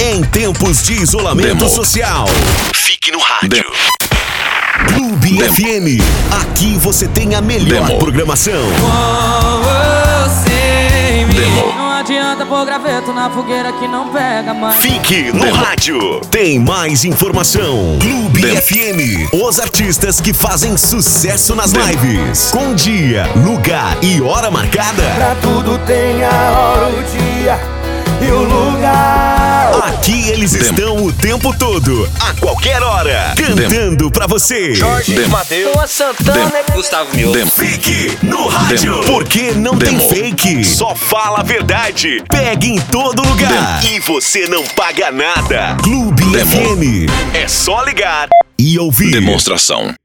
em tempos de isolamento social. Fique no rádio. Clube FM. Aqui você tem a melhor programação. Não adianta pôr graveto na fogueira que não pega mais. Fique no rádio. Tem mais informação. Clube FM. Os artistas que fazem sucesso nas lives. Com dia, lugar e hora marcada. Pra tudo tem a hora, o dia e o lugar. Aqui eles estão o tempo todo, a qualquer hora, cantando pra você. Jorge Mateus, Santana, Gustavo Mioto. Fique no rádio, porque não tem fake, só fala a verdade. Pega em todo lugar e você não paga nada. Clube FM, é só ligar e ouvir. Demonstração.